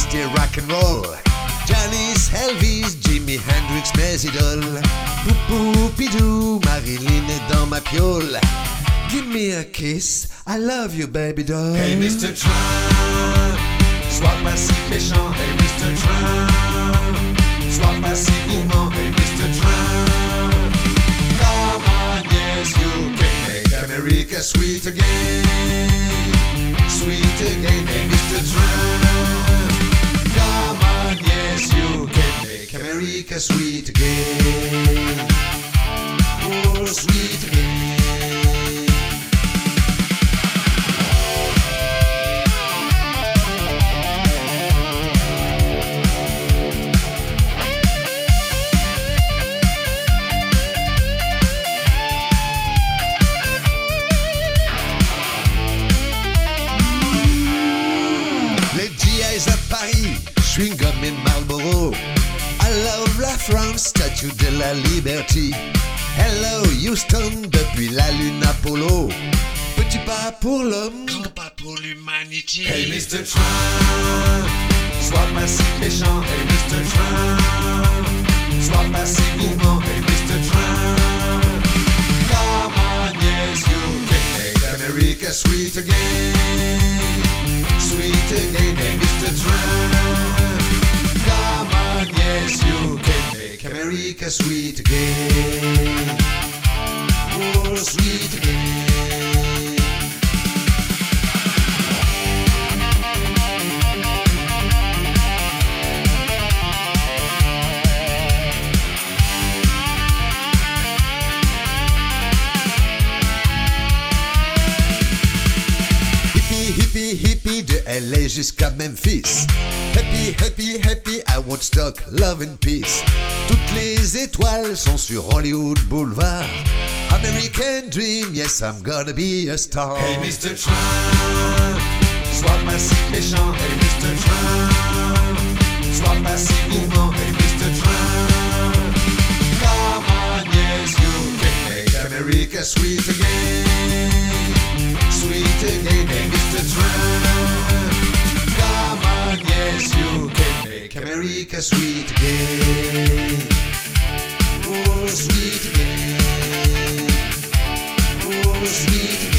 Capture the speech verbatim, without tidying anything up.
c'était rock'n'roll. Janis, Elvis, Jimi Hendrix, mes idoles. Poupou, Pidou, Marilyn est dans ma piole. Give me a kiss, I love you baby doll. Hey mister Trump, sois pas si méchant. Hey mister Trump, sois pas si gourmand. Hey mister Trump, come on, yes you can make America sweet again, sweet again. Hey mister Trump, come on, yes you can make America sweet again, oh sweet again. À Paris, chewing-gum et Marlboro. I love la France, statue de la liberté. Hello Houston, depuis la lune Apollo. Petit pas pour l'homme, grand pas pour l'humanité. Hey mister Trump, sois pas si méchant. Hey mister Trump, sois pas si gourmand. Hey mister Trump, come on, yes you can make America sweet again, sweet again. Hey mister Trump, come on, yes you can make America sweet again, oh sweet again. Hippie, hippie de L A jusqu'à Memphis. Happy, happy, happy, I won't stop, love and peace. Toutes les étoiles sont sur Hollywood Boulevard. American dream, yes, I'm gonna be a star. Hey mister Trump, sois pas si méchant. Hey mister Trump, sois pas si gourmand. Hey mister Trump, come on, yes, you can make America sweet again, sweet again. Hey mister Trump, come on, yes, you can make America sweet again, oh sweet again, oh sweet again.